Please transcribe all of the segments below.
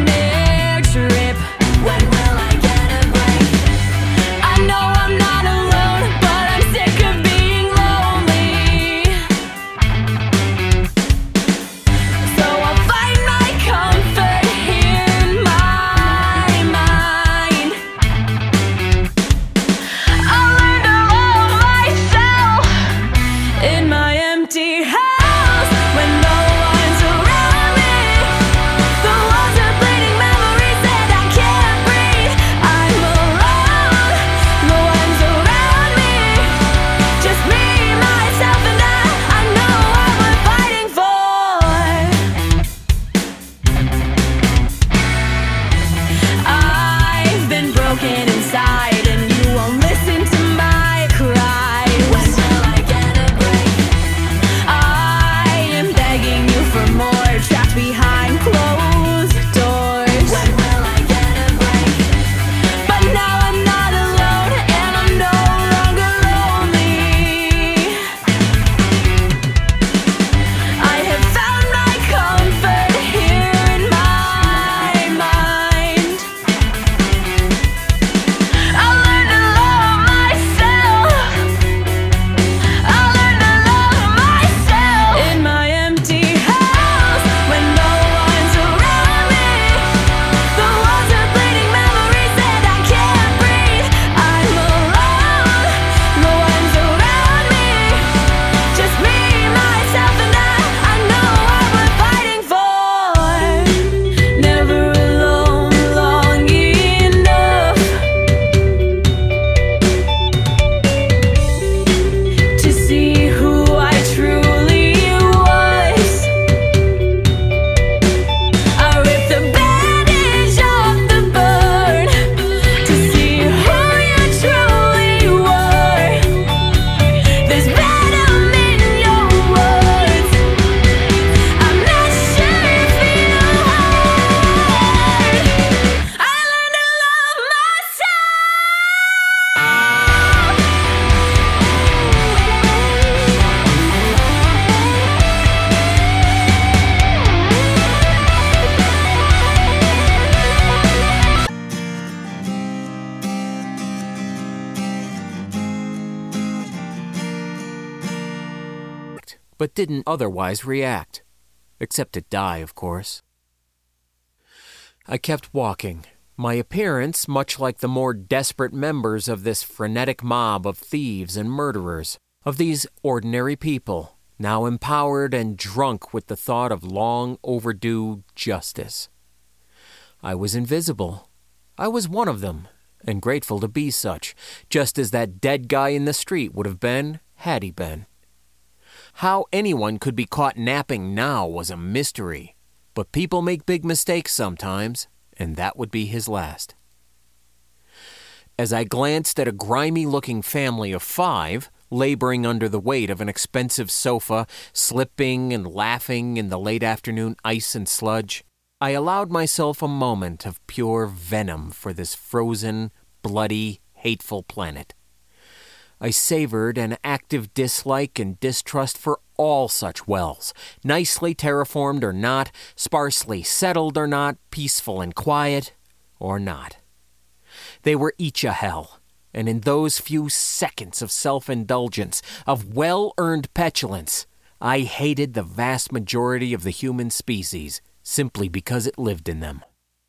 next trip? When will I get a break? I know I'm not alone, but I'm sick of being lonely. So I'll find my comfort here in my mind. I'll learn to love myself in my empty house when no one's around me. The walls are bleeding memories and I can't breathe. I'm alone, no one's around me. Just me, myself, and I know what we're fighting for. I've been broken inside and you won't listen to my cry. When will I get a break? I am begging you for more, trapped behind closed doors. When will I get a break? But now I'm not alone and I'm no longer lonely. I have found my comfort here in my mind. I'll learn to love myself. I'll learn to love myself in my empty house when no one's around me. The walls are bleeding memories and I can't breathe. I'm alone, no one's around me. Just me, myself, and I know what we're fighting for. Never alone long enough to see who I truly was. I ripped the bandage off the burn to see who you truly were. There's venom in your words. I'm not sure if you heard. I learned to love myself. But didn't otherwise react. Except to die, of course. I kept walking, my appearance much like the more desperate members of this frenetic mob of thieves and murderers, of these ordinary people, now empowered and drunk with the thought of long overdue justice. I was invisible. I was one of them, and grateful to be such, just as that dead guy in the street would have been, had he been. How anyone could be caught napping now was a mystery, but people make big mistakes sometimes, and that would be his last. As I glanced at a grimy-looking family of 5, laboring under the weight of an expensive sofa, slipping and laughing in the late afternoon ice and sludge, I allowed myself a moment of pure venom for this frozen, bloody, hateful planet. I savored an active dislike and distrust for all such wells, nicely terraformed or not, sparsely settled or not, peaceful and quiet or not. They were each a hell, and in those few seconds of self-indulgence, of well-earned petulance, I hated the vast majority of the human species simply because it lived in them.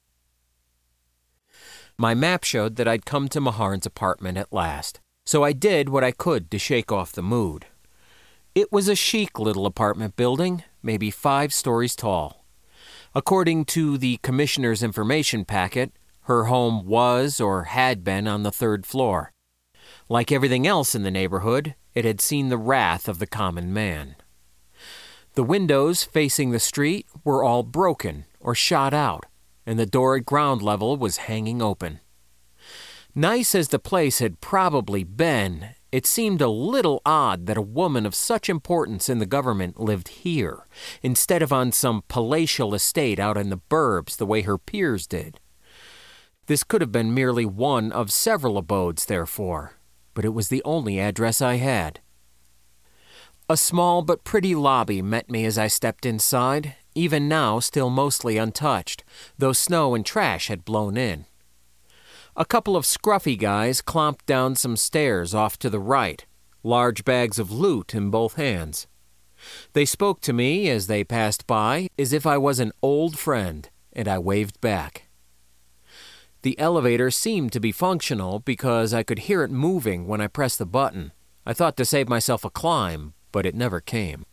My map showed that I'd come to Maharn's apartment at last, so I did what I could to shake off the mood. It was a chic little apartment building, maybe 5 stories tall. According to the commissioner's information packet, her home was or had been on the 3rd floor. Like everything else in the neighborhood, it had seen the wrath of the common man. The windows facing the street were all broken or shot out, and the door at ground level was hanging open. Nice as the place had probably been, it seemed a little odd that a woman of such importance in the government lived here, instead of on some palatial estate out in the burbs the way her peers did. This could have been merely one of several abodes, therefore, but it was the only address I had. A small but pretty lobby met me as I stepped inside, even now still mostly untouched, though snow and trash had blown in. A couple of scruffy guys clomped down some stairs off to the right, large bags of loot in both hands. They spoke to me as they passed by as if I was an old friend, and I waved back. The elevator seemed to be functional because I could hear it moving when I pressed the button. I thought to save myself a climb, but it never came.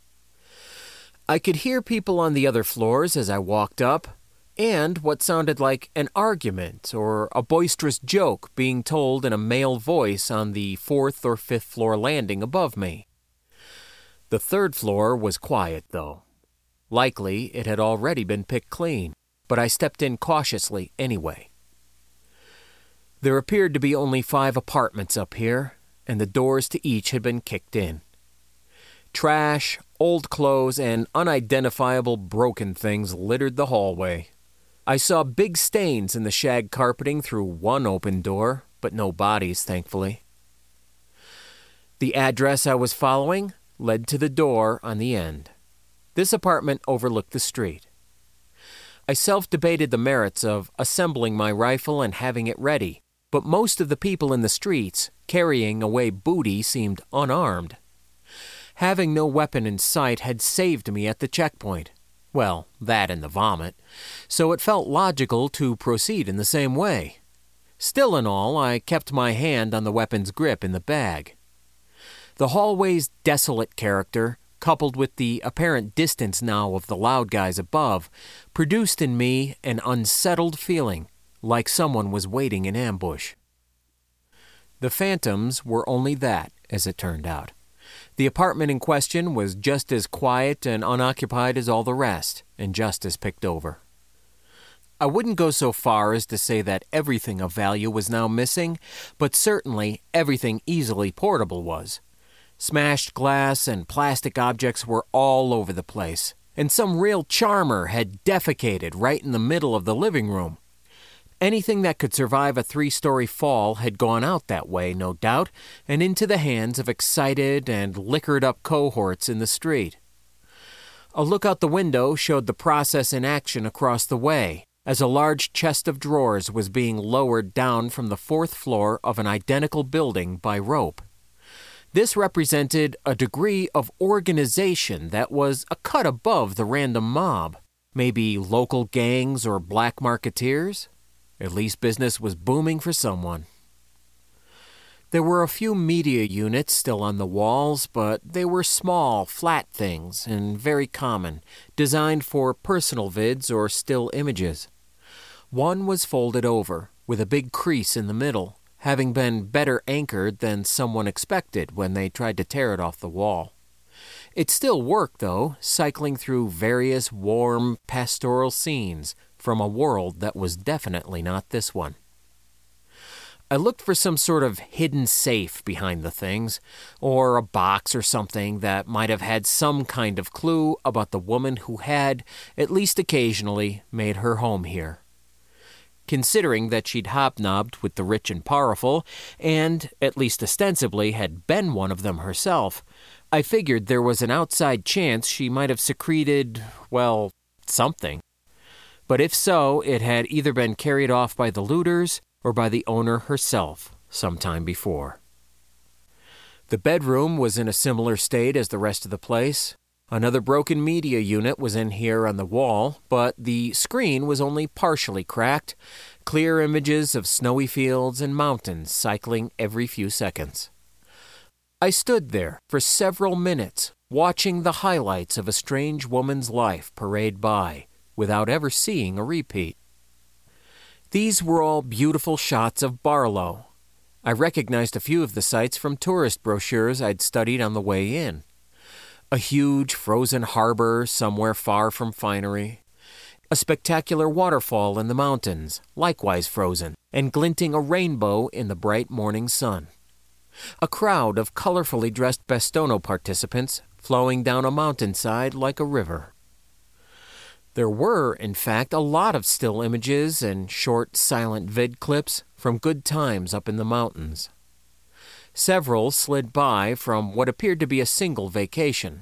I could hear people on the other floors as I walked up, and what sounded like an argument or a boisterous joke being told in a male voice on the 4th or 5th floor landing above me. The 3rd floor was quiet, though. Likely it had already been picked clean, but I stepped in cautiously anyway. There appeared to be only 5 apartments up here, and the doors to each had been kicked in. Trash, old clothes, and unidentifiable broken things littered the hallway. I saw big stains in the shag carpeting through one open door, but no bodies, thankfully. The address I was following led to the door on the end. This apartment overlooked the street. I self-debated the merits of assembling my rifle and having it ready, but most of the people in the streets carrying away booty seemed unarmed. Having no weapon in sight had saved me at the checkpoint. Well, that and the vomit. So it felt logical to proceed in the same way. Still in all, I kept my hand on the weapon's grip in the bag. The hallway's desolate character, coupled with the apparent distance now of the loud guys above, produced in me an unsettled feeling, like someone was waiting in ambush. The phantoms were only that, as it turned out. The apartment in question was just as quiet and unoccupied as all the rest, and just as picked over. I wouldn't go so far as to say that everything of value was now missing, but certainly everything easily portable was. Smashed glass and plastic objects were all over the place, and some real charmer had defecated right in the middle of the living room. Anything that could survive a 3-story fall had gone out that way, no doubt, and into the hands of excited and liquored-up cohorts in the street. A look out the window showed the process in action across the way, as a large chest of drawers was being lowered down from the 4th floor of an identical building by rope. This represented a degree of organization that was a cut above the random mob, maybe local gangs or black marketeers. At least business was booming for someone. There were a few media units still on the walls, but they were small, flat things and very common, designed for personal vids or still images. One was folded over, with a big crease in the middle, having been better anchored than someone expected when they tried to tear it off the wall. It still worked, though, cycling through various warm, pastoral scenes from a world that was definitely not this one. I looked for some sort of hidden safe behind the things, or a box or something that might have had some kind of clue about the woman who had, at least occasionally, made her home here. Considering that she'd hobnobbed with the rich and powerful, and, at least ostensibly, had been one of them herself, I figured there was an outside chance she might have secreted, well, something. But if so, it had either been carried off by the looters or by the owner herself some time before. The bedroom was in a similar state as the rest of the place. Another broken media unit was in here on the wall, but the screen was only partially cracked, clear images of snowy fields and mountains cycling every few seconds. I stood there for several minutes, watching the highlights of a strange woman's life parade by, without ever seeing a repeat. These were all beautiful shots of Barlow. I recognized a few of the sights from tourist brochures I'd studied on the way in. A huge frozen harbor somewhere far from finery. A spectacular waterfall in the mountains, likewise frozen, and glinting a rainbow in the bright morning sun. A crowd of colorfully dressed Bastono participants flowing down a mountainside like a river. There were, in fact, a lot of still images and short, silent vid clips from good times up in the mountains. Several slid by from what appeared to be a single vacation,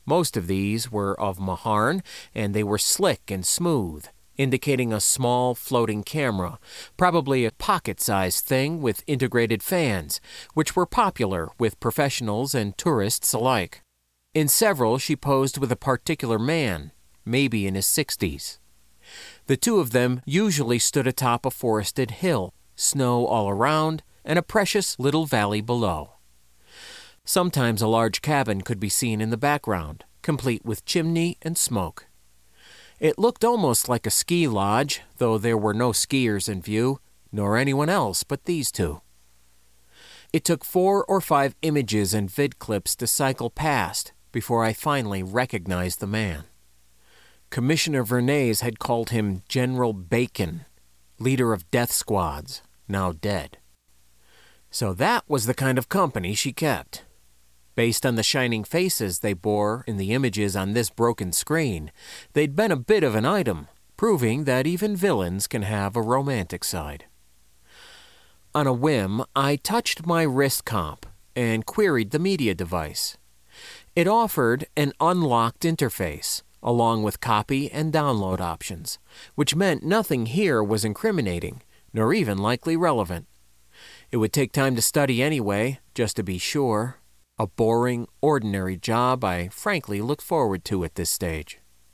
Most of these were of Maharn, and they were slick and smooth, indicating a small floating camera, probably a pocket-sized thing with integrated fans, which were popular with professionals and tourists alike. In several, she posed with a particular man, maybe in his 60s. The two of them usually stood atop a forested hill, snow all around, and a precious little valley below. Sometimes a large cabin could be seen in the background, complete with chimney and smoke. It looked almost like a ski lodge, though there were no skiers in view, nor anyone else but these two. It took 4 or 5 images and vid clips to cycle past before I finally recognized the man. Commissioner Vernays had called him General Bacon, leader of death squads, now dead. So that was the kind of company she kept. Based on the shining faces they bore in the images on this broken screen, they'd been a bit of an item, proving that even villains can have a romantic side. On a whim, I touched my wrist comp and queried the media device. It offered an unlocked interface, along with copy and download options, which meant nothing here was incriminating, nor even likely relevant. It would take time to study anyway, just to be sure. A boring, ordinary job I frankly looked forward to at this stage.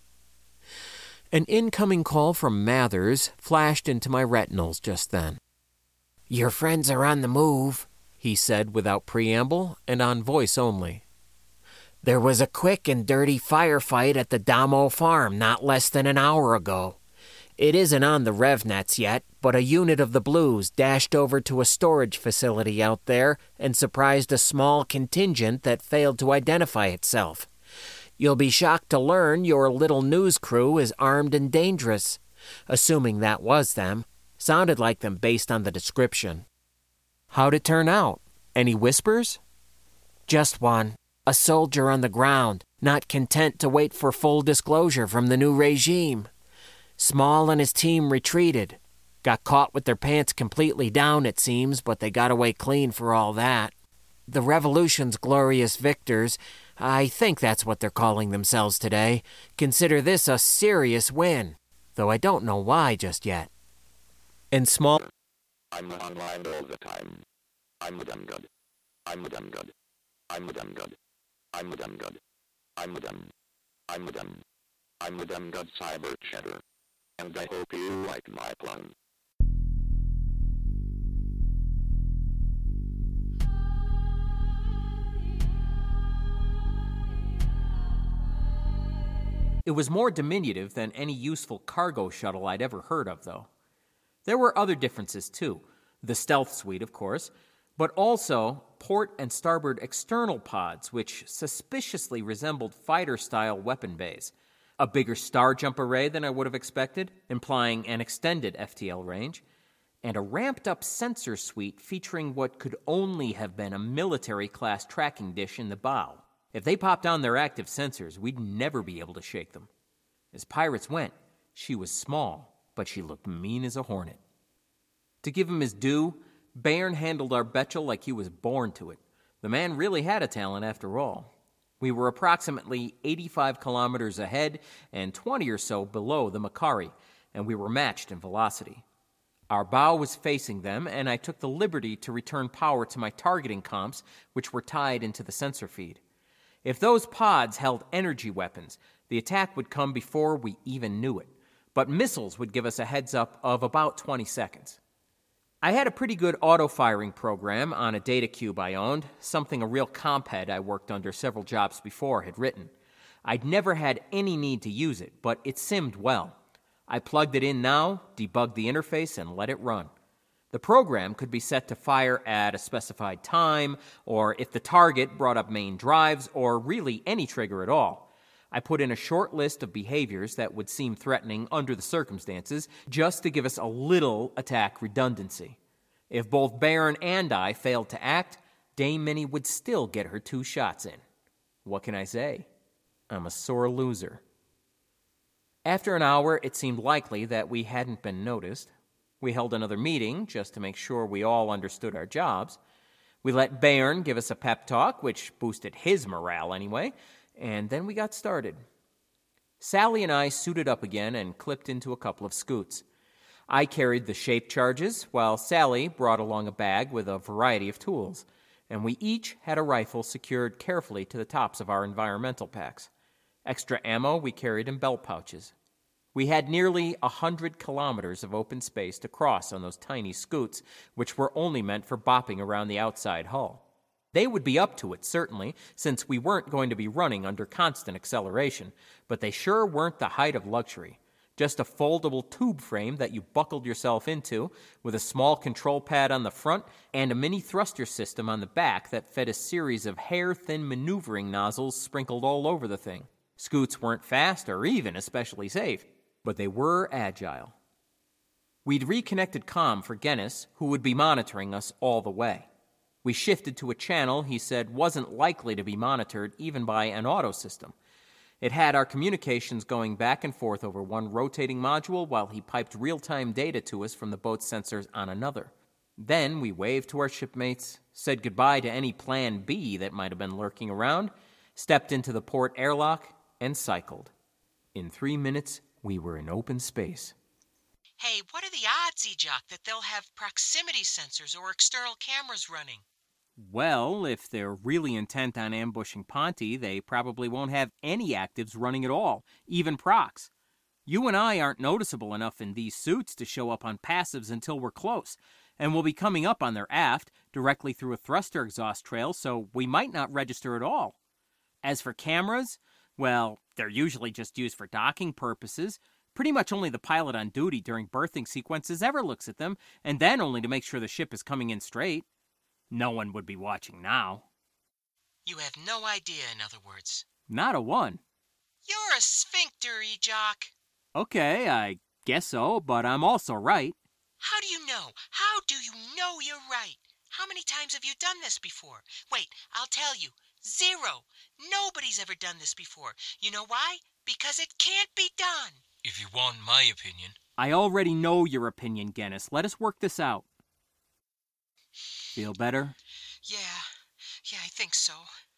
An incoming call from Mathers flashed into my retinals just then. "Your friends are on the move," he said without preamble and on voice only. "There was a quick and dirty firefight at the Damo farm not less than an hour ago. It isn't on the RevNets yet, but a unit of the Blues dashed over to a storage facility out there and surprised a small contingent that failed to identify itself. You'll be shocked to learn your little news crew is armed and dangerous. Assuming that was them. Sounded like them based on the description." "How'd it turn out? Any whispers?" "Just one. A soldier on the ground, not content to wait for full disclosure from the new regime. Small and his team retreated. Got caught with their pants completely down, it seems, but they got away clean for all that. The Revolution's glorious victors, I think that's what they're calling themselves today, consider this a serious win, though I don't know why just yet." And Small... "I'm online all the time. I'm the damn god. I'm the damn god. I'm the damn god. I'm the damn god. I'm the damn. I'm the damn. I'm the damn god cyber cheddar. And I hope you like my plan." It was more diminutive than any useful cargo shuttle I'd ever heard of, though. There were other differences, too. The stealth suite, of course, but also port and starboard external pods, which suspiciously resembled fighter-style weapon bays. A bigger star jump array than I would have expected, implying an extended FTL range, and a ramped-up sensor suite featuring what could only have been a military-class tracking dish in the bow. If they popped on their active sensors, we'd never be able to shake them. As pirates went, she was small, but she looked mean as a hornet. To give him his due, Bayern handled our Betchel like he was born to it. The man really had a talent after all. We were approximately 85 kilometers ahead and 20 or so below the Macquarie, and we were matched in velocity. Our bow was facing them, and I took the liberty to return power to my targeting comps, which were tied into the sensor feed. If those pods held energy weapons, the attack would come before we even knew it, but missiles would give us a heads up of about 20 seconds. I had a pretty good auto-firing program on a data cube I owned, something a real comp head I worked under several jobs before had written. I'd never had any need to use it, but it simmed well. I plugged it in now, debugged the interface, and let it run. The program could be set to fire at a specified time, or if the target brought up main drives, or really any trigger at all. I put in a short list of behaviors that would seem threatening under the circumstances, just to give us a little attack redundancy. If both Baron and I failed to act, Dame Minnie would still get her 2 shots in. What can I say? I'm a sore loser. After an hour, it seemed likely that we hadn't been noticed. We held another meeting just to make sure we all understood our jobs. We let Bayern give us a pep talk, which boosted his morale anyway, And then we got started. Sally and I suited up again and clipped into a couple of scoots. I carried the shape charges, while Sally brought along a bag with a variety of tools, and we each had a rifle secured carefully to the tops of our environmental packs. Extra ammo we carried in belt pouches. We had nearly 100 kilometers of open space to cross on those tiny scoots, which were only meant for bopping around the outside hull. They would be up to it, certainly, since we weren't going to be running under constant acceleration, but they sure weren't the height of luxury. Just a foldable tube frame that you buckled yourself into, with a small control pad on the front and a mini thruster system on the back that fed a series of hair-thin maneuvering nozzles sprinkled all over the thing. Scoots weren't fast or even especially safe, but they were agile. We'd reconnected comm for Guinness, who would be monitoring us all the way. We shifted to a channel he said wasn't likely to be monitored even by an auto system. It had our communications going back and forth over one rotating module while he piped real-time data to us from the boat's sensors on another. Then we waved to our shipmates, said goodbye to any plan B that might have been lurking around, stepped into the port airlock, and cycled. In 3 minutes, we were in open space. Hey, what are the odds, E-Jock, that they'll have proximity sensors or external cameras running? Well, if they're really intent on ambushing Ponty, they probably won't have any actives running at all, even procs. You and I aren't noticeable enough in these suits to show up on passives until we're close, and we'll be coming up on their aft, directly through a thruster exhaust trail, so we might not register at all. As for cameras, well, they're usually just used for docking purposes. Pretty much only the pilot on duty during berthing sequences ever looks at them, and then only to make sure the ship is coming in straight. No one would be watching now. You have no idea, in other words. Not a one. You're a sphincter, E-Jock. Okay, I guess so, but I'm also right. How do you know? How do you know you're right? How many times have you done this before? Wait, I'll tell you. 0. Nobody's ever done this before. You know why? Because it can't be done. If you want my opinion. I already know your opinion, Guinness. Let us work this out. Feel better? Yeah, I think so.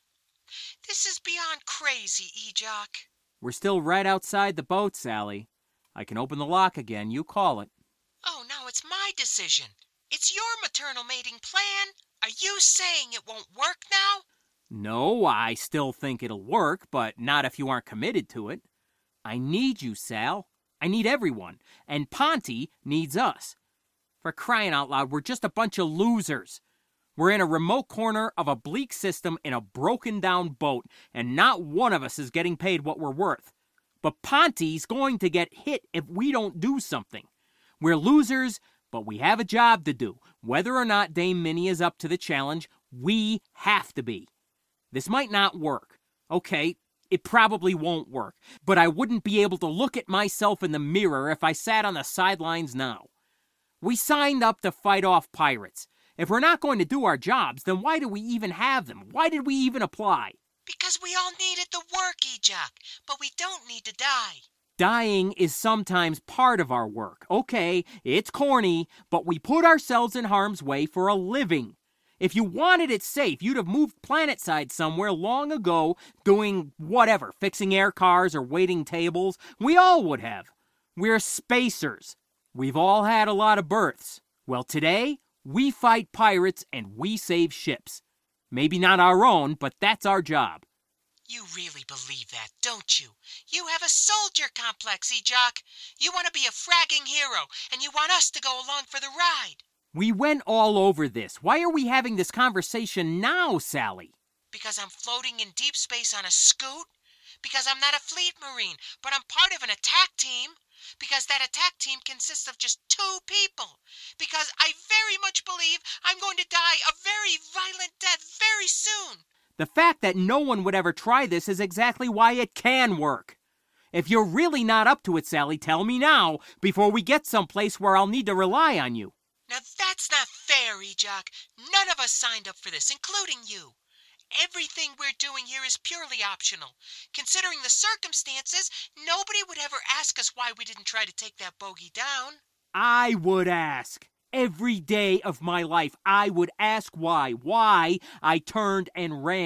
This is beyond crazy, E-Jock. We're still right outside the boat, Sally. I can open the lock again. You call it. Oh, now it's my decision. It's your maternal mating plan. Are you saying it won't work now? No, I still think it'll work, but not if you aren't committed to it. I need you, Sal. I need everyone. And Ponty needs us. For crying out loud, we're just a bunch of losers. We're in a remote corner of a bleak system in a broken-down boat, and not one of us is getting paid what we're worth. But Ponty's going to get hit if we don't do something. We're losers, but we have a job to do. Whether or not Dame Minnie is up to the challenge, we have to be. This might not work. Okay, it probably won't work, but I wouldn't be able to look at myself in the mirror if I sat on the sidelines now. We signed up to fight off pirates. If we're not going to do our jobs, then why do we even have them? Why did we even apply? Because we all needed the work, E-Jock, but we don't need to die. Dying is sometimes part of our work. Okay, it's corny, but we put ourselves in harm's way for a living. If you wanted it safe, you'd have moved planetside somewhere long ago doing whatever, fixing air cars or waiting tables. We all would have. We're spacers. We've all had a lot of births. Well, today, we fight pirates and we save ships. Maybe not our own, but that's our job. You really believe that, don't you? You have a soldier complex, E-Jock. You want to be a fragging hero, and you want us to go along for the ride. We went all over this. Why are we having this conversation now, Sally? Because I'm floating in deep space on a scoot? Because I'm not a fleet marine, but I'm part of an attack team? Because that attack team consists of just 2 people? Because I very much believe I'm going to die a very violent death very soon? The fact that no one would ever try this is exactly why it can work. If you're really not up to it, Sally, tell me now, before we get someplace where I'll need to rely on you. Now that's not fair, E-Jock. None of us signed up for this, including you. Everything we're doing here is purely optional. Considering the circumstances, nobody would ever ask us why we didn't try to take that bogey down. I would ask. Every day of my life, I would ask why I turned and ran.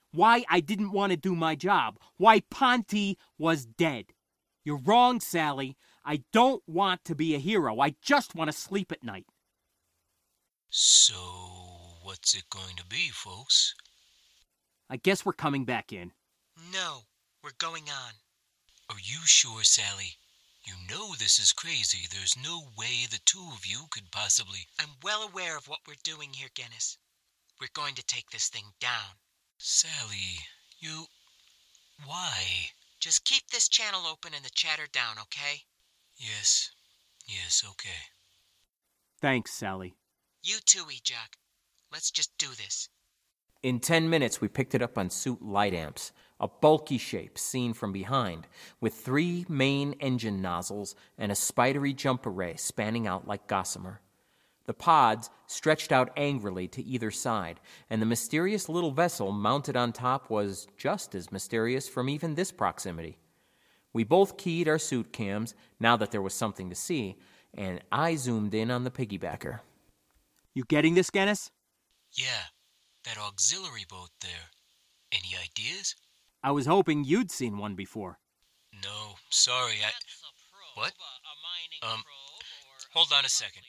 why I didn't want to do my job, why Ponty was dead. You're wrong, Sally. I don't want to be a hero. I just want to sleep at night. So, what's it going to be, folks? I guess we're coming back in. No, we're going on. Are you sure, Sally? You know this is crazy. There's no way the two of you could possibly... I'm well aware of what we're doing here, Guinness. We're going to take this thing down. Sally, you... Why? Just keep this channel open and the chatter down, okay? Yes, okay. Thanks, Sally. You too, E-Jock. Let's just do this. In 10 minutes, we picked it up on suit light amps, a bulky shape seen from behind, with 3 main engine nozzles and a spidery jump array spanning out like gossamer. The pods stretched out angrily to either side, and the mysterious little vessel mounted on top was just as mysterious from even this proximity. We both keyed our suit cams, now that there was something to see, and I zoomed in on the piggybacker. You getting this, Guinness? Yeah, that auxiliary boat there. Any ideas? I was hoping you'd seen one before. No, sorry, What? Hold on a second.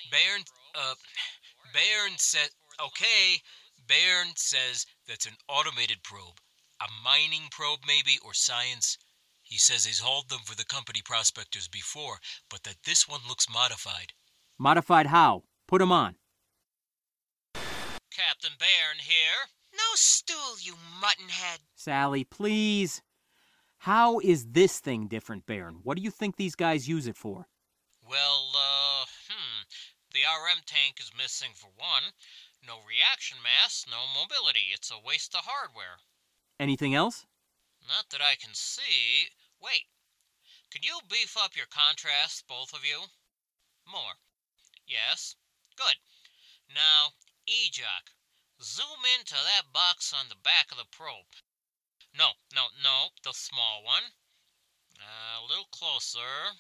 Bayern said... Okay, Bayern says that's an automated probe. A mining probe, maybe, or science. He says he's hauled them for the company prospectors before, but that this one looks modified. Modified how? Put 'em on. Captain Bayern here. No stool, you muttonhead. Sally, please. How is this thing different, Baron? What do you think these guys use it for? Well, the RM tank is missing for one. No reaction mass, no mobility. It's a waste of hardware. Anything else? Not that I can see. Wait. Could you beef up your contrast, both of you? More. Yes. Good. Now, E-Jock, zoom into that box on the back of the probe. No, the small one. A little closer.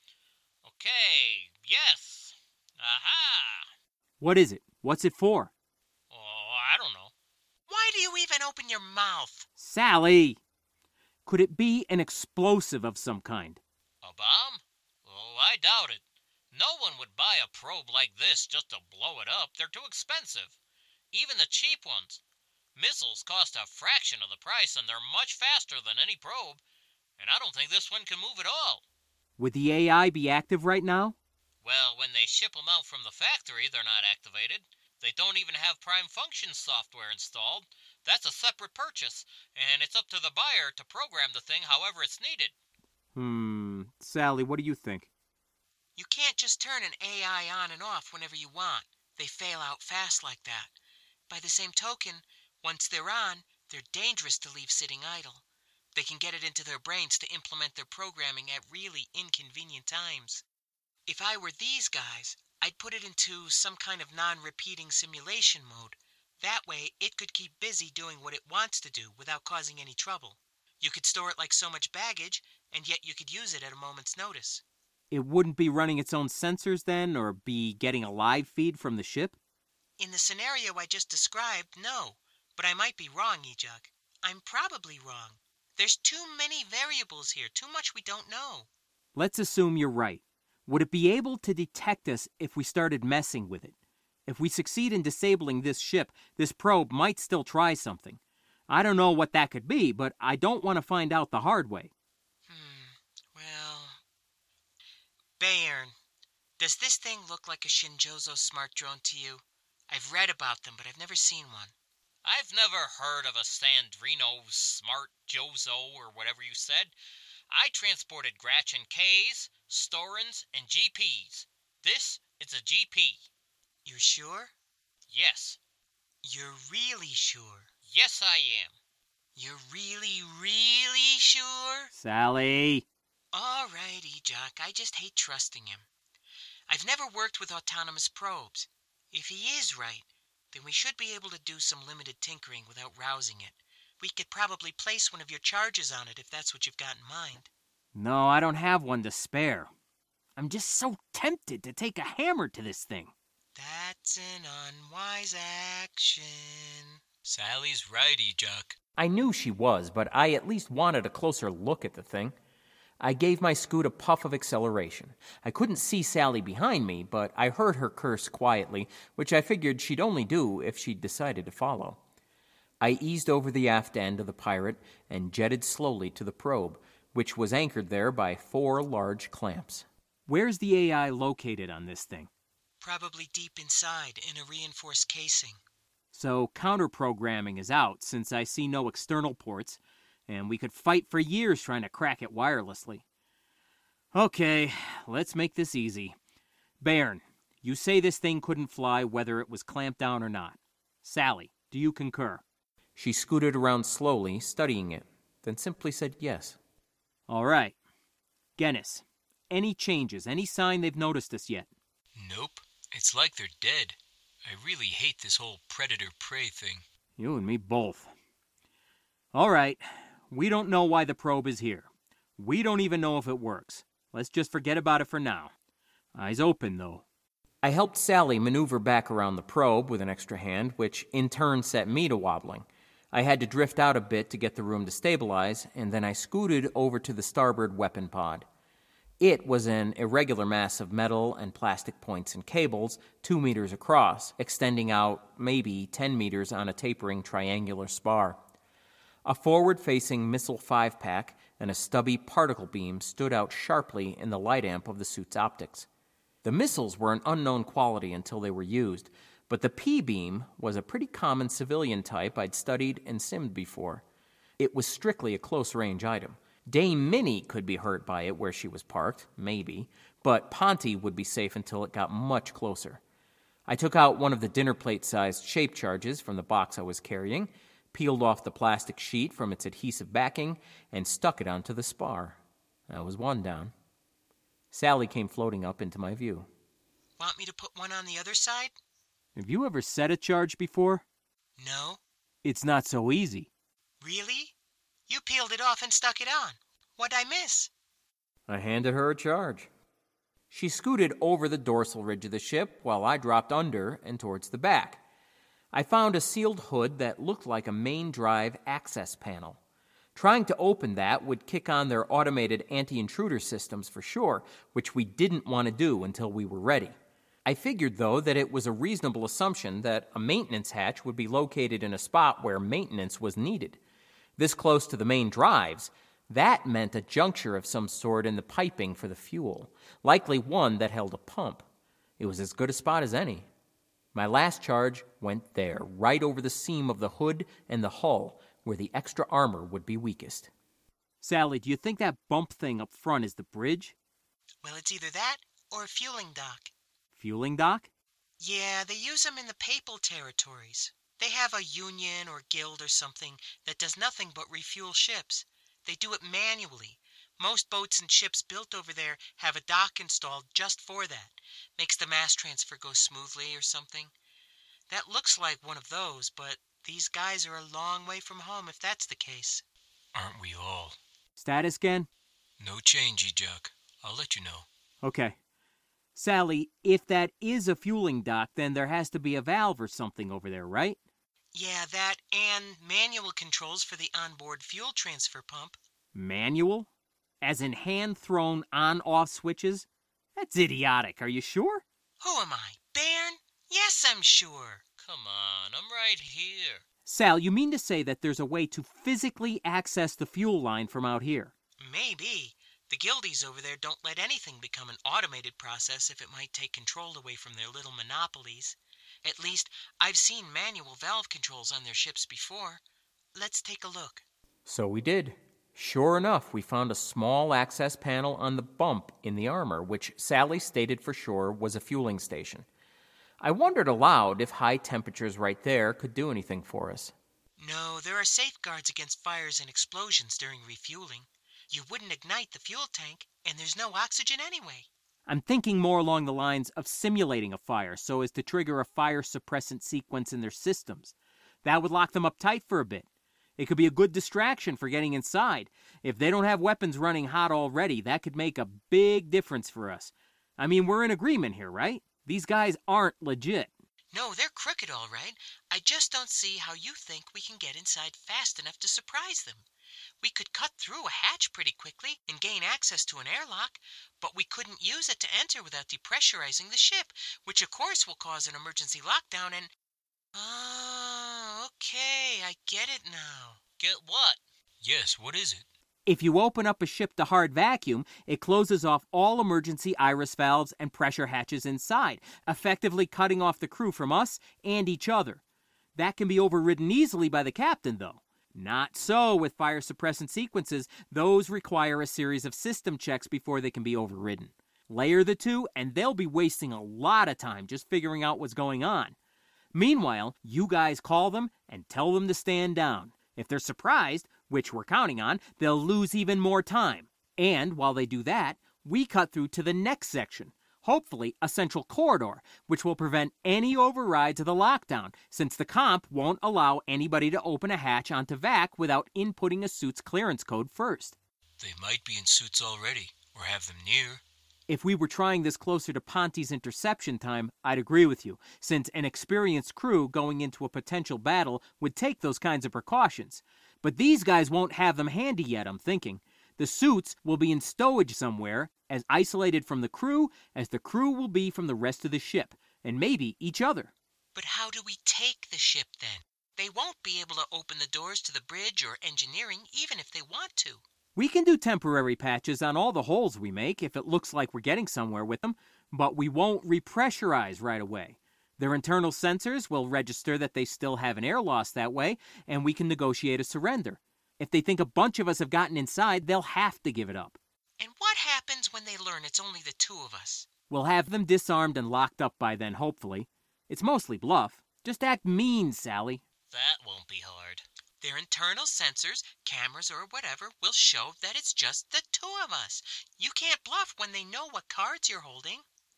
Okay, yes. Aha! What is it? What's it for? Oh, I don't know. Why do you even open your mouth? Sally! Could it be an explosive of some kind? A bomb? Oh, I doubt it. No one would buy a probe like this just to blow it up. They're too expensive. Even the cheap ones. Missiles cost a fraction of the price, and they're much faster than any probe. And I don't think this one can move at all. Would the AI be active right now? Well, when they ship them out from the factory, they're not activated. They don't even have Prime Function software installed. That's a separate purchase, and it's up to the buyer to program the thing however it's needed. Sally, what do you think? You can't just turn an AI on and off whenever you want. They fail out fast like that. By the same token, once they're on, they're dangerous to leave sitting idle. They can get it into their brains to implement their programming at really inconvenient times. If I were these guys, I'd put it into some kind of non-repeating simulation mode. That way, it could keep busy doing what it wants to do without causing any trouble. You could store it like so much baggage, and yet you could use it at a moment's notice. It wouldn't be running its own sensors then, or be getting a live feed from the ship? In the scenario I just described, no. But I might be wrong, E-Jug. I'm probably wrong. There's too many variables here, too much we don't know. Let's assume you're right. Would it be able to detect us if we started messing with it? If we succeed in disabling this ship, this probe might still try something. I don't know what that could be, but I don't want to find out the hard way. Well... Bayern, does this thing look like a Shinjozo smart drone to you? I've read about them, but I've never seen one. I've never heard of a Sandrino Smart Jozo or whatever you said. I transported Gratchen Ks, Storins, and GPs. This is a GP. You're sure? Yes. You're really sure? Yes, I am. You're really, really sure? Sally! All right, E-Jock, I just hate trusting him. I've never worked with autonomous probes. If he is right, then we should be able to do some limited tinkering without rousing it. We could probably place one of your charges on it if that's what you've got in mind. No, I don't have one to spare. I'm just so tempted to take a hammer to this thing. That's an unwise action. Sally's right, Ejok. I knew she was, but I at least wanted a closer look at the thing. I gave my scoot a puff of acceleration. I couldn't see Sally behind me, but I heard her curse quietly, which I figured she'd only do if she'd decided to follow. I eased over the aft end of the Pirate and jetted slowly to the probe, which was anchored there by 4 large clamps. Where's the AI located on this thing? Probably deep inside in a reinforced casing. So counter-programming is out since I see no external ports, and we could fight for years trying to crack it wirelessly. Okay, let's make this easy. Bairn, you say this thing couldn't fly whether it was clamped down or not. Sally, do you concur? She scooted around slowly, studying it, then simply said yes. All right. Gennis, any changes, any sign they've noticed us yet? Nope. It's like they're dead. I really hate this whole predator-prey thing. You and me both. All right. We don't know why the probe is here. We don't even know if it works. Let's just forget about it for now. Eyes open, though. I helped Sally maneuver back around the probe with an extra hand, which in turn set me to wobbling. I had to drift out a bit to get the room to stabilize, and then I scooted over to the starboard weapon pod. It was an irregular mass of metal and plastic points and cables, 2 meters across, extending out maybe 10 meters on a tapering triangular spar. A forward-facing missile 5-pack and a stubby particle beam stood out sharply in the light amp of the suit's optics. The missiles were an unknown quality until they were used, but the P-beam was a pretty common civilian type I'd studied and simmed before. It was strictly a close-range item. Dame Minnie could be hurt by it where she was parked, maybe, but Ponty would be safe until it got much closer. I took out one of the dinner plate-sized shape charges from the box I was carrying, peeled off the plastic sheet from its adhesive backing, and stuck it onto the spar. That was one down. Sally came floating up into my view. Want me to put one on the other side? Have you ever set a charge before? No. It's not so easy. Really? You peeled it off and stuck it on. What'd I miss? I handed her a charge. She scooted over the dorsal ridge of the ship while I dropped under and towards the back. I found a sealed hood that looked like a main drive access panel. Trying to open that would kick on their automated anti-intruder systems for sure, which we didn't want to do until we were ready. I figured, though, that it was a reasonable assumption that a maintenance hatch would be located in a spot where maintenance was needed. This close to the main drives, that meant a juncture of some sort in the piping for the fuel, likely one that held a pump. It was as good a spot as any. My last charge went there, right over the seam of the hood and the hull, where the extra armor would be weakest. Sally, do you think that bump thing up front is the bridge? Well, it's either that or a fueling dock. Fueling dock? Yeah, they use them in the papal territories. They have a union or guild or something that does nothing but refuel ships. They do it manually. Most boats and ships built over there have a dock installed just for that. Makes the mass transfer go smoothly or something. That looks like one of those, but these guys are a long way from home if that's the case. Aren't we all? Status, Gen? No change, Ejok. I'll let you know. Okay. Sally, if that is a fueling dock, then there has to be a valve or something over there, right? Yeah, that and manual controls for the onboard fuel transfer pump. Manual? As in hand-thrown on-off switches? That's idiotic. Are you sure? Who am I, Bairn? Yes, I'm sure. Come on, I'm right here. Sal, you mean to say that there's a way to physically access the fuel line from out here? Maybe. The guildies over there don't let anything become an automated process if it might take control away from their little monopolies. At least, I've seen manual valve controls on their ships before. Let's take a look. So we did. Sure enough, we found a small access panel on the bump in the armor, which Sally stated for sure was a fueling station. I wondered aloud if high temperatures right there could do anything for us. No, there are safeguards against fires and explosions during refueling. You wouldn't ignite the fuel tank, and there's no oxygen anyway. I'm thinking more along the lines of simulating a fire so as to trigger a fire suppressant sequence in their systems. That would lock them up tight for a bit. It could be a good distraction for getting inside. If they don't have weapons running hot already, that could make a big difference for us. I mean, we're in agreement here, right? These guys aren't legit. No, they're crooked all right. I just don't see how you think we can get inside fast enough to surprise them. We could cut through a hatch pretty quickly and gain access to an airlock, but we couldn't use it to enter without depressurizing the ship, which of course will cause an emergency lockdown and... Oh, okay, I get it now. Get what? Yes, what is it? If you open up a ship to hard vacuum, it closes off all emergency iris valves and pressure hatches inside, effectively cutting off the crew from us and each other. That can be overridden easily by the captain, though. Not so with fire suppressant sequences. Those require a series of system checks before they can be overridden. Layer the two, and they'll be wasting a lot of time just figuring out what's going on. Meanwhile, you guys call them and tell them to stand down. If they're surprised, which we're counting on, they'll lose even more time. And while they do that, we cut through to the next section, hopefully a central corridor, which will prevent any overrides of the lockdown, since the comp won't allow anybody to open a hatch onto VAC without inputting a suit's clearance code first. They might be in suits already, or have them near. If we were trying this closer to Ponty's interception time, I'd agree with you, since an experienced crew going into a potential battle would take those kinds of precautions. But these guys won't have them handy yet, I'm thinking. The suits will be in stowage somewhere, as isolated from the crew as the crew will be from the rest of the ship, and maybe each other. But how do we take the ship then? They won't be able to open the doors to the bridge or engineering even if they want to. We can do temporary patches on all the holes we make if it looks like we're getting somewhere with them, but we won't repressurize right away. Their internal sensors will register that they still have an air loss that way, and we can negotiate a surrender. If they think a bunch of us have gotten inside, they'll have to give it up. And what happens when they learn it's only the two of us? We'll have them disarmed and locked up by then, hopefully. It's mostly bluff. Just act mean, Sally. That won't be hard. Their internal sensors, cameras or whatever, will show that it's just the two of us. You can't bluff when they know what cards you're holding.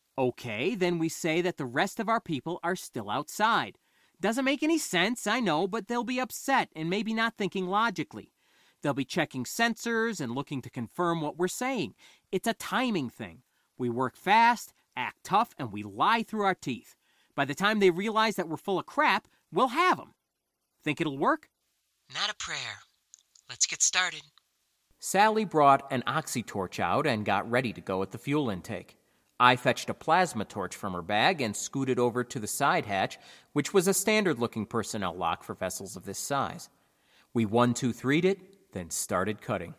Okay, then we say that the rest of our people are still outside. Doesn't make any sense, I know, but they'll be upset and maybe not thinking logically. They'll be checking sensors and looking to confirm what we're saying. It's a timing thing. We work fast, act tough, and we lie through our teeth. By the time they realize that we're full of crap, we'll have them. Think it'll work? Not a prayer. Let's get started. Sally brought an oxytorch out and got ready to go at the fuel intake. I fetched a plasma torch from her bag and scooted over to the side hatch, which was a standard-looking personnel lock for vessels of this size. We 1-2-3'd it, then started cutting.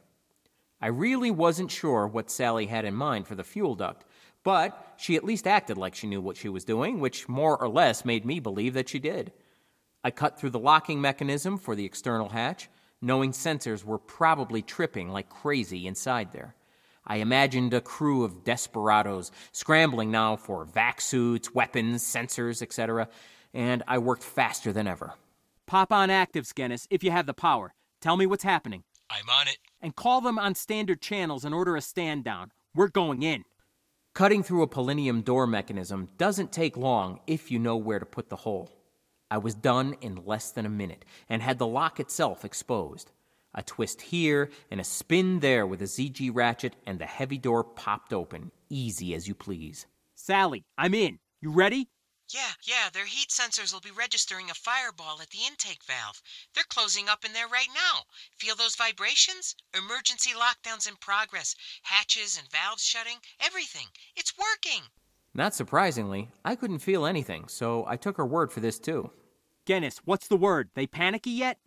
I really wasn't sure what Sally had in mind for the fuel duct, but she at least acted like she knew what she was doing, which more or less made me believe that she did. I cut through the locking mechanism for the external hatch, knowing sensors were probably tripping like crazy inside there. I imagined a crew of desperados scrambling now for vac suits, weapons, sensors, etc., and I worked faster than ever. Pop on active, Skennis, if you have the power. Tell me what's happening. I'm on it. And call them on standard channels and order a stand down. We're going in. Cutting through a polonium door mechanism doesn't take long if you know where to put the hole. I was done in less than a minute and had the lock itself exposed. A twist here and a spin there with a ZG ratchet, and the heavy door popped open, easy as you please. Sally, I'm in. You ready? Yeah, their heat sensors will be registering a fireball at the intake valve. They're closing up in there right now. Feel those vibrations? Emergency lockdowns in progress. Hatches and valves shutting. Everything. It's working. Not surprisingly, I couldn't feel anything, so I took her word for this too. Gennis, what's the word? They panicky yet?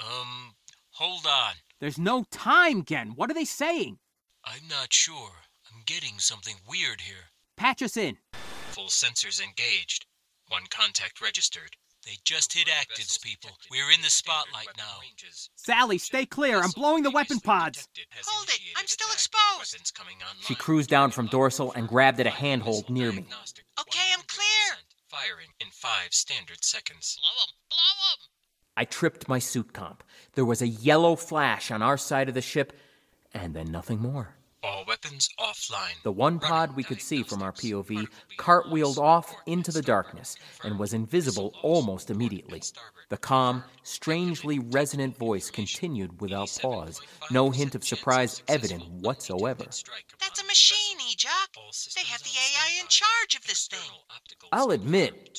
Hold on. There's no time, Gen. What are they saying? I'm not sure. I'm getting something weird here. Patch us in. Full sensors engaged. One contact registered. They just hit actives, people. We're in the spotlight now. Sally, stay clear. I'm blowing the weapon pods. Hold it. I'm still exposed. She cruised down from dorsal and grabbed at a handhold near me. Okay, I'm clear. Firing in 5 standard seconds. Blow 'em. Blow 'em. I tripped my suit comp. There was a yellow flash on our side of the ship, and then nothing more. All weapons offline. The one pod we could see from our POV cartwheeled off into the darkness and was invisible almost immediately. The calm, strangely resonant voice continued without pause, no hint of surprise evident whatsoever. That's a machine, E-Jock. They have the AI in charge of this thing. I'll admit,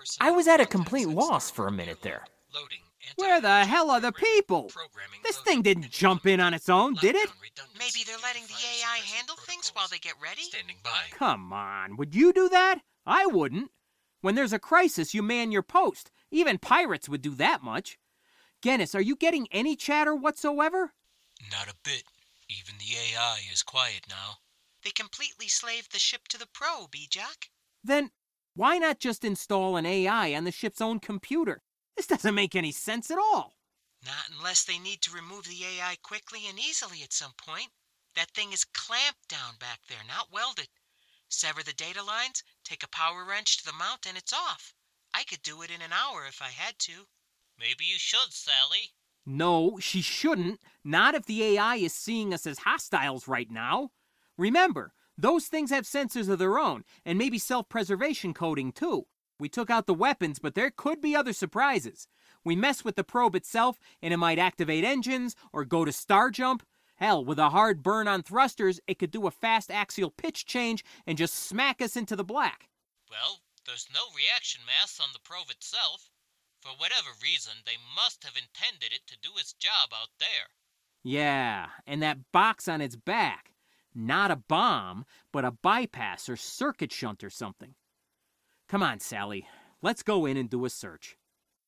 I was at a complete loss for a minute there. Where the hell are the people? This thing didn't jump in on its own, did it? Maybe they're letting the AI handle things while they get ready? Come on, would you do that? I wouldn't. When there's a crisis, you man your post. Even pirates would do that much. Gennis, are you getting any chatter whatsoever? Not a bit. Even the AI is quiet now. They completely slaved the ship to the probe, Jack. Then why not just install an AI on the ship's own computer? This doesn't make any sense at all. Not unless they need to remove the AI quickly and easily at some point. That thing is clamped down back there, not welded. Sever the data lines, take a power wrench to the mount, and it's off. I could do it in an hour if I had to. Maybe you should, Sally. No, she shouldn't. Not if the AI is seeing us as hostiles right now. Remember, those things have sensors of their own, and maybe self-preservation coding too. We took out the weapons, but there could be other surprises. We mess with the probe itself, and it might activate engines or go to star jump. Hell, with a hard burn on thrusters, it could do a fast axial pitch change and just smack us into the black. Well, there's no reaction mass on the probe itself. For whatever reason, they must have intended it to do its job out there. Yeah, and that box on its back. Not a bomb, but a bypass or circuit shunt or something. Come on, Sally. Let's go in and do a search.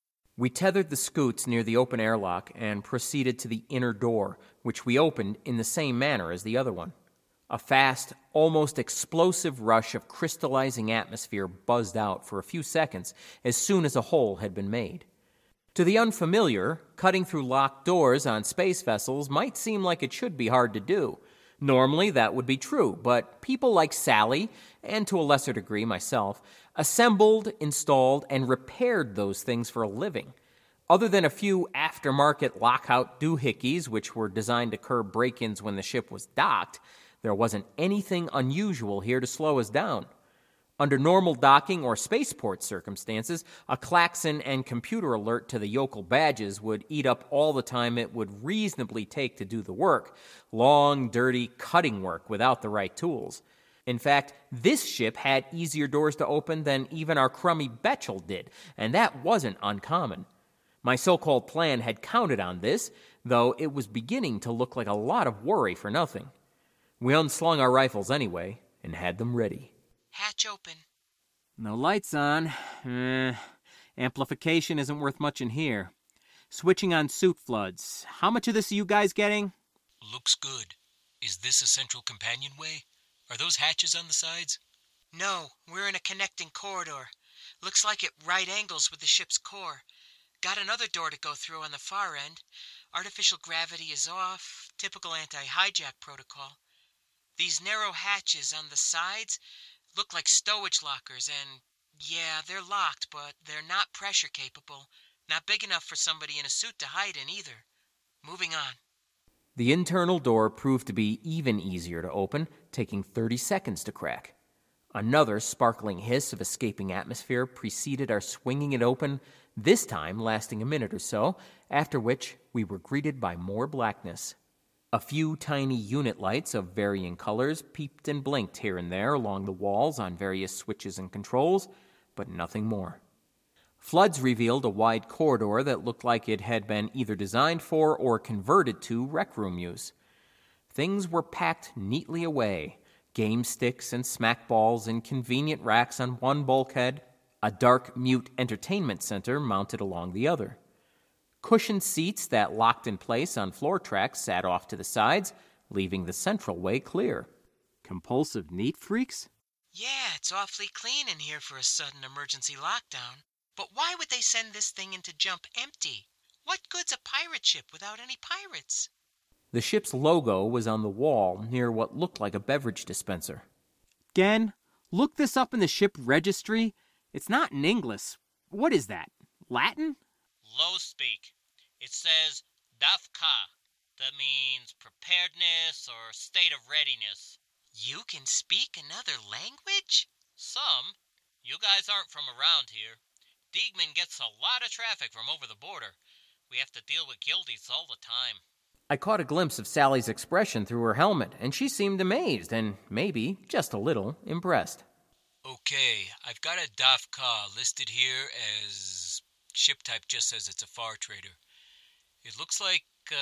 We tethered the scoots near the open airlock and proceeded to the inner door, which we opened in the same manner as the other one. A fast, almost explosive rush of crystallizing atmosphere buzzed out for a few seconds as soon as a hole had been made. To the unfamiliar, cutting through locked doors on space vessels might seem like it should be hard to do. Normally, that would be true, but people like Sally, and to a lesser degree myself, assembled, installed, and repaired those things for a living. Other than a few aftermarket lockout doohickeys, which were designed to curb break-ins when the ship was docked, there wasn't anything unusual here to slow us down. Under normal docking or spaceport circumstances, a klaxon and computer alert to the yokel badges would eat up all the time it would reasonably take to do the work. Long, dirty, cutting work without the right tools. In fact, this ship had easier doors to open than even our crummy Betchel did, and that wasn't uncommon. My so-called plan had counted on this, though it was beginning to look like a lot of worry for nothing. We unslung our rifles anyway, and had them ready. Hatch open. No lights on. Amplification isn't worth much in here. Switching on suit floods. How much of this are you guys getting? Looks good. Is this a central companionway? Are those hatches on the sides? No, we're in a connecting corridor. Looks like it right angles with the ship's core. Got another door to go through on the far end. Artificial gravity is off. Typical anti-hijack protocol. These narrow hatches on the sides look like stowage lockers, and yeah, they're locked, but they're not pressure capable. Not big enough for somebody in a suit to hide in either. Moving on. The internal door proved to be even easier to open, taking 30 seconds to crack. Another sparkling hiss of escaping atmosphere preceded our swinging it open, this time lasting a minute or so, after which we were greeted by more blackness. A few tiny unit lights of varying colors peeped and blinked here and there along the walls on various switches and controls, but nothing more. Floods revealed a wide corridor that looked like it had been either designed for or converted to rec room use. Things were packed neatly away, game sticks and smack balls in convenient racks on one bulkhead, a dark mute entertainment center mounted along the other. Cushioned seats that locked in place on floor tracks sat off to the sides, leaving the central way clear. Compulsive neat freaks? Yeah, it's awfully clean in here for a sudden emergency lockdown. But why would they send this thing into jump empty? What good's a pirate ship without any pirates? The ship's logo was on the wall near what looked like a beverage dispenser. Gen, look this up in the ship registry. It's not in English. What is that? Latin? Low speak. It says DAFCA. That means preparedness or state of readiness. You can speak another language? Some. You guys aren't from around here. Diegman gets a lot of traffic from over the border. We have to deal with guildies all the time. I caught a glimpse of Sally's expression through her helmet, and she seemed amazed and maybe just a little impressed. Okay, I've got a Dafka listed here as ship type, just says it's a far trader. It looks like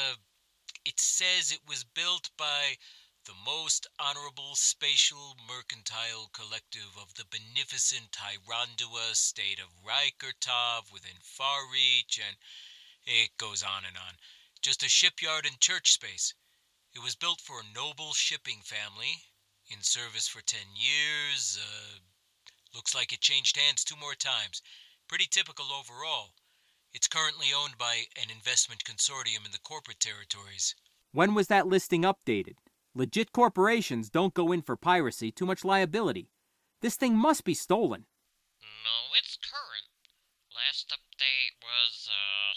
it says it was built by the most honorable spatial mercantile collective of the beneficent Hyrandua state of Rikertov within far reach, and it goes on and on. Just a shipyard and church space. It was built for a noble shipping family, in service for 10 years. Looks like it changed hands 2 more times. Pretty typical overall. It's currently owned by an investment consortium in the corporate territories. When was that listing updated? Legit corporations don't go in for piracy, too much liability. This thing must be stolen. No, it's current. Last update was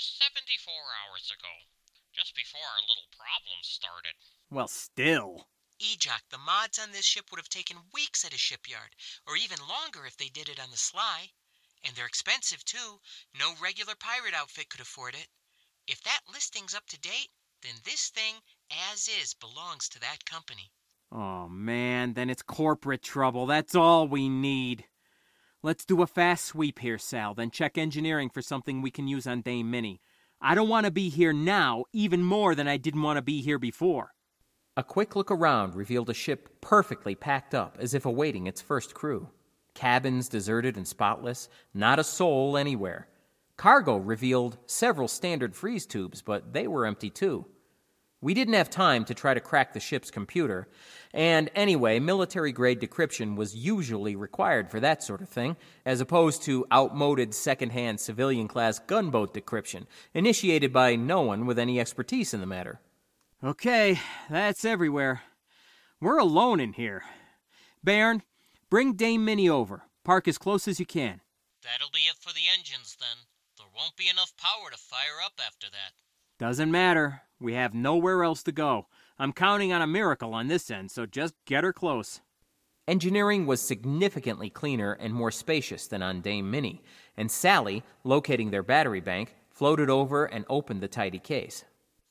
74 hours ago, just before our little problem started. Well, still. Ejok, the mods on this ship would have taken weeks at a shipyard, or even longer if they did it on the sly. And they're expensive, too. No regular pirate outfit could afford it. If that listing's up to date, then this thing, as is, belongs to that company. Oh, man, then it's corporate trouble. That's all we need. Let's do a fast sweep here, Sal, then check engineering for something we can use on Dame Minnie. I don't want to be here now even more than I didn't want to be here before. A quick look around revealed a ship perfectly packed up, as if awaiting its first crew. Cabins deserted and spotless, not a soul anywhere. Cargo revealed several standard freeze tubes, but they were empty too. We didn't have time to try to crack the ship's computer, and anyway, military-grade decryption was usually required for that sort of thing, as opposed to outmoded second-hand civilian-class gunboat decryption, initiated by no one with any expertise in the matter. Okay, that's everywhere. We're alone in here. Bairn, bring Dame Minnie over. Park as close as you can. That'll be it for the engines then. There won't be enough power to fire up after that. Doesn't matter. We have nowhere else to go. I'm counting on a miracle on this end, so just get her close. Engineering was significantly cleaner and more spacious than on Dame Minnie, and Sally, locating their battery bank, floated over and opened the tidy case.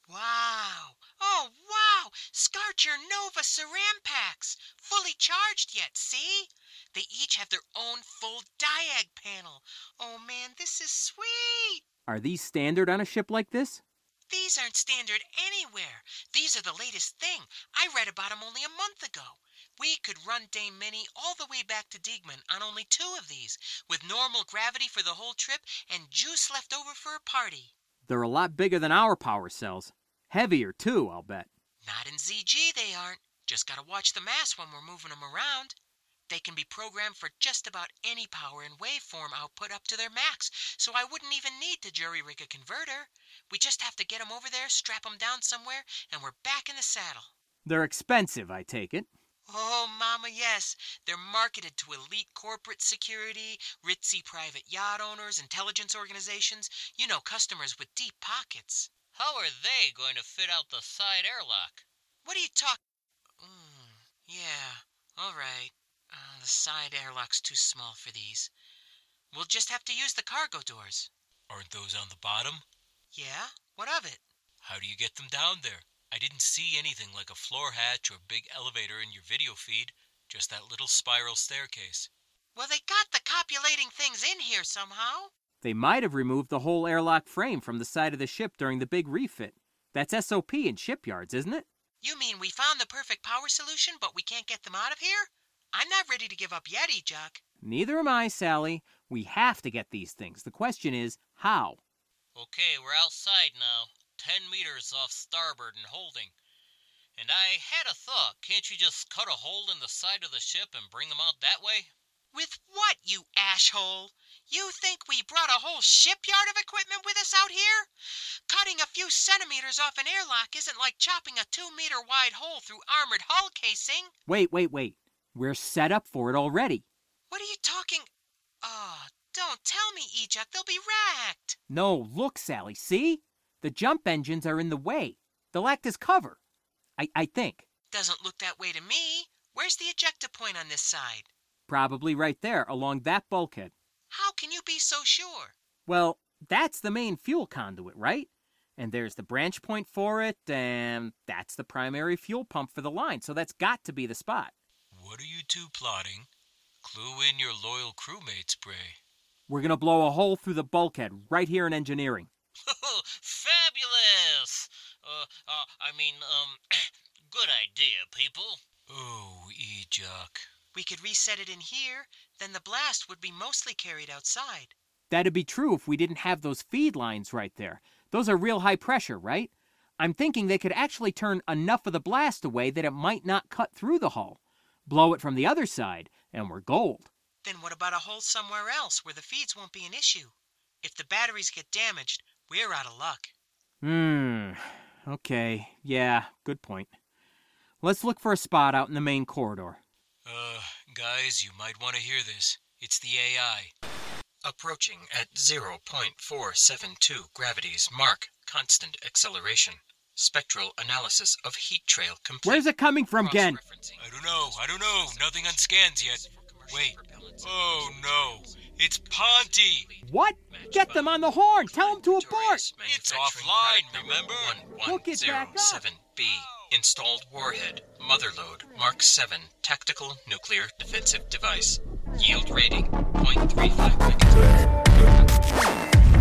Wow! Oh, wow! Scarcher Nova Ceram packs! Fully charged yet, see? They each have their own full diag panel. Oh, man, this is sweet! Are these standard on a ship like this? These aren't standard anywhere. These are the latest thing. I read about them only a month ago. We could run Dame Minnie all the way back to Diegman on only 2 of these, with normal gravity for the whole trip and juice left over for a party. They're a lot bigger than our power cells. Heavier, too, I'll bet. Not in ZG, they aren't. Just gotta watch the mass when we're moving them around. They can be programmed for just about any power and waveform output up to their max, so I wouldn't even need to jury-rig a converter. We just have to get them over there, strap them down somewhere, and we're back in the saddle. They're expensive, I take it. Oh, Mama, yes. They're marketed to elite corporate security, ritzy private yacht owners, intelligence organizations, customers with deep pockets. How are they going to fit out the side airlock? What are you talking? Yeah, all right. The side airlock's too small for these. We'll just have to use the cargo doors. Aren't those on the bottom? Yeah? What of it? How do you get them down there? I didn't see anything like a floor hatch or big elevator in your video feed, just that little spiral staircase. Well, they got the copulating things in here somehow. They might have removed the whole airlock frame from the side of the ship during the big refit. That's SOP in shipyards, isn't it? You mean we found the perfect power solution, but we can't get them out of here? I'm not ready to give up yet, Ejok. Neither am I, Sally. We have to get these things. The question is, how? Okay, we're outside now, 10 meters off starboard and holding. And I had a thought, can't you just cut a hole in the side of the ship and bring them out that way? With what, you ashhole? You think we brought a whole shipyard of equipment with us out here? Cutting a few centimeters off an airlock isn't like chopping a 2-meter wide hole through armored hull casing. Wait. We're set up for it already. What are you talking? Oh, don't tell me, Ejok. They'll be wrecked. No, look, Sally, see? The jump engines are in the way. They'll act as cover. I think. Doesn't look that way to me. Where's the ejector point on this side? Probably right there, along that bulkhead. How can you be so sure? Well, that's the main fuel conduit, right? And there's the branch point for it, and that's the primary fuel pump for the line, so that's got to be the spot. What are you two plotting? Clue in your loyal crewmates, Bray. We're gonna blow a hole through the bulkhead right here in engineering. Fabulous! Good idea, people. Oh, E-Jock. We could reset it in here, then the blast would be mostly carried outside. That'd be true if we didn't have those feed lines right there. Those are real high pressure, right? I'm thinking they could actually turn enough of the blast away that it might not cut through the hull. Blow it from the other side, and we're gold. Then what about a hole somewhere else where the feeds won't be an issue? If the batteries get damaged, we're out of luck. Okay. Yeah, good point. Let's look for a spot out in the main corridor. Guys, you might want to hear this. It's the AI. Approaching at 0.472 gravities. Mark constant acceleration. Spectral analysis of heat trail complete. Where's it coming from, Gen? I don't know. Nothing on scans yet. Wait. Oh, no. It's Ponty. What? Get them on the horn. Tell them to abort. It's offline, remember? Hook it back up. 1107B. Installed warhead. Motherload. Mark 7. Tactical nuclear defensive device. Yield rating 0.35 megatons.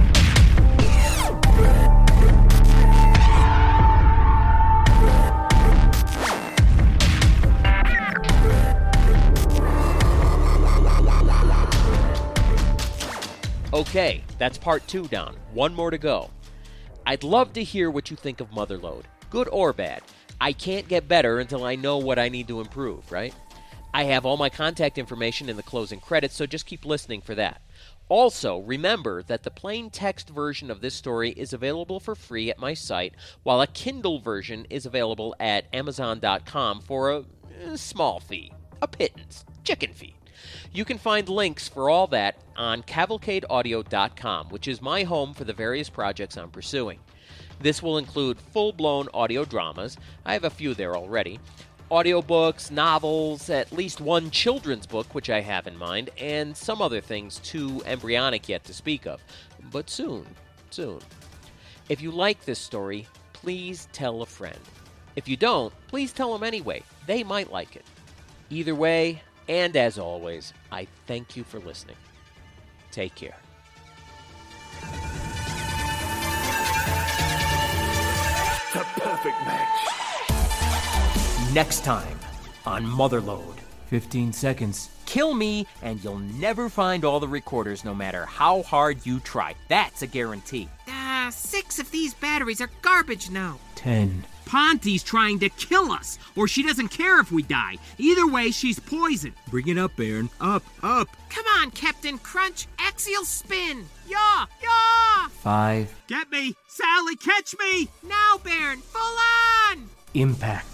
Okay, that's part 2 down. One more to go. I'd love to hear what you think of Motherload, good or bad. I can't get better until I know what I need to improve, right? I have all my contact information in the closing credits, so just keep listening for that. Also, remember that the plain text version of this story is available for free at my site, while a Kindle version is available at Amazon.com for a small fee, a pittance, chicken feet. You can find links for all that on cavalcadeaudio.com, which is my home for the various projects I'm pursuing. This will include full-blown audio dramas. I have a few there already. Audiobooks, novels, at least one children's book, which I have in mind, and some other things too embryonic yet to speak of. But soon. If you like this story, please tell a friend. If you don't, please tell them anyway. They might like it. Either way, and as always, I thank you for listening. Take care. The perfect match. Next time on Motherload. 15 seconds. Kill me, and you'll never find all the recorders no matter how hard you try. That's a guarantee. 6 of these batteries are garbage now. 10. Ponty's trying to kill us, or she doesn't care if we die. Either way, she's poison. Bring it up, Baron. Up. Come on, Captain Crunch. Axial spin. Yaw. 5. Get me. Sally, catch me. Now, Baron. Full on. Impact.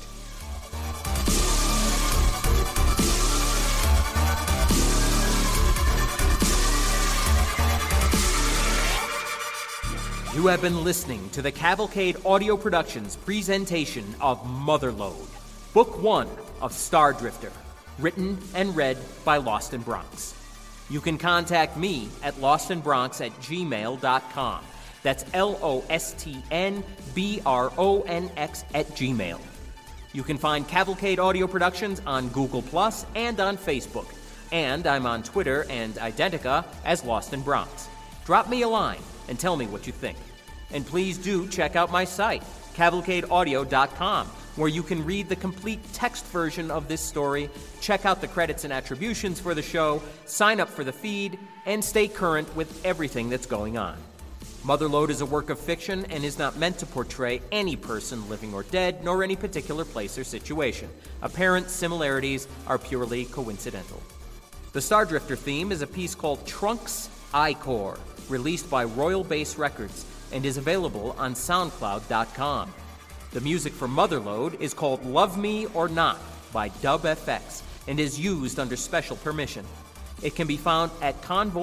You have been listening to the Cavalcade Audio Productions presentation of Motherload, Book 1 of Star Drifter, written and read by Lost in Bronx. You can contact me at lostnbronx@gmail.com. That's LOSTNBRONX@gmail. You can find Cavalcade Audio Productions on Google Plus and on Facebook. And I'm on Twitter and Identica as Lost in Bronx. Drop me a line and tell me what you think. And please do check out my site, cavalcadeaudio.com, where you can read the complete text version of this story, check out the credits and attributions for the show, sign up for the feed, and stay current with everything that's going on. Motherload is a work of fiction and is not meant to portray any person, living or dead, nor any particular place or situation. Apparent similarities are purely coincidental. The Star Drifter theme is a piece called Trunks I-Core, released by Royal Bass Records, and is available on SoundCloud.com. The music for Motherload is called Love Me or Not by DubFX and is used under special permission. It can be found at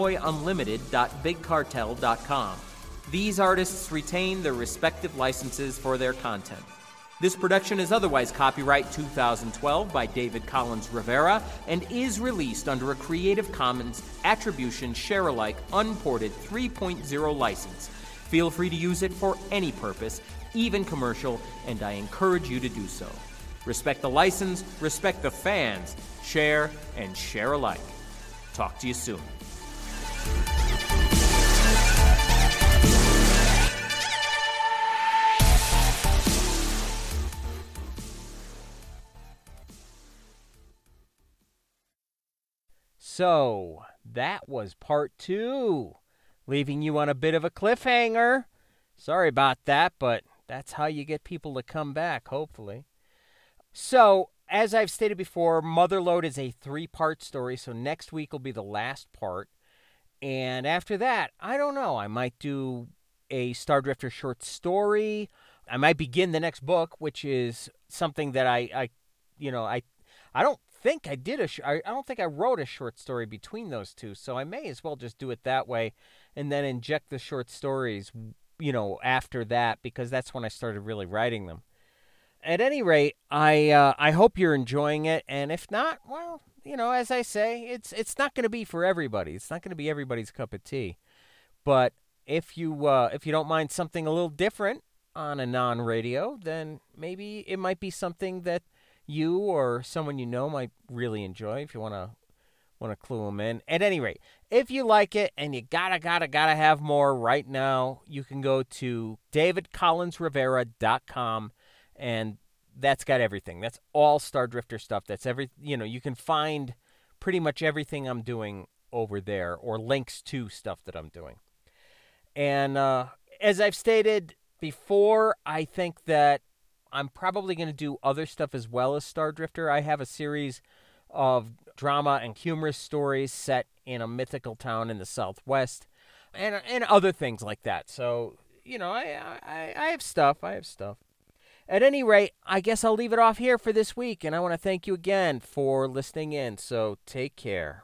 convoyunlimited.bigcartel.com. These artists retain their respective licenses for their content. This production is otherwise copyright 2012 by David Collins Rivera and is released under a Creative Commons Attribution Share-alike Unported 3.0 license. Feel free to use it for any purpose, even commercial, and I encourage you to do so. Respect the license, respect the fans, share, and share alike. talk to you soon. So, that was part 2, leaving you on a bit of a cliffhanger. Sorry about that, but that's how you get people to come back, hopefully. So, as I've stated before, Motherlode is a 3-part story, so next week will be the last part. And after that, I don't know, I might do a Star Drifter short story. I might begin the next book, which is something that I don't think I did I don't think I wrote a short story between those two, so I may as well just do it that way and then inject the short stories, after that, because that's when I started really writing them. At any rate, I hope you're enjoying it, and if not, well, as I say, it's not going to be for everybody. It's not going to be everybody's cup of tea. But if you don't mind something a little different on a non-radio, then maybe it might be something that you or someone you know might really enjoy if you want to clue them in. At any rate, if you like it and you gotta have more right now, you can go to davidcollinsrivera.com, and that's got everything. That's all Star Drifter stuff. That's you can find pretty much everything I'm doing over there, or links to stuff that I'm doing. And as I've stated before, I think that I'm probably going to do other stuff as well as Star Drifter. I have a series of drama and humorous stories set in a mythical town in the Southwest, and other things like that. So, I have stuff. At any rate, I guess I'll leave it off here for this week, and I want to thank you again for listening in. So take care.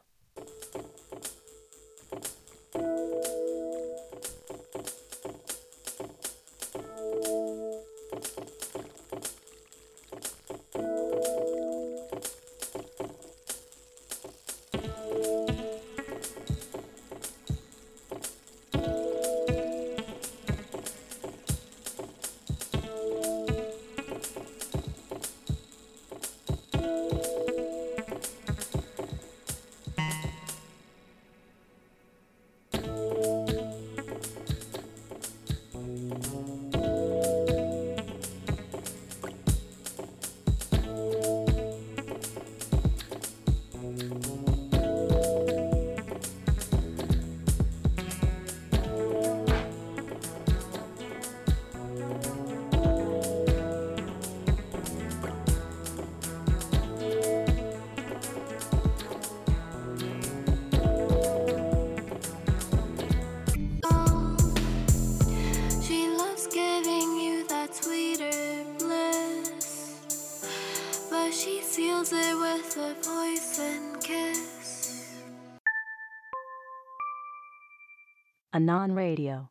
She loves giving you that sweeter bliss, but she seals it with a poison kiss. A non-radio.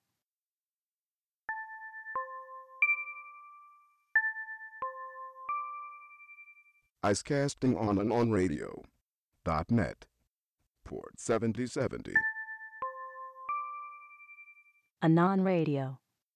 Icecasting on and on radio.net. Port 7070. A non-radio.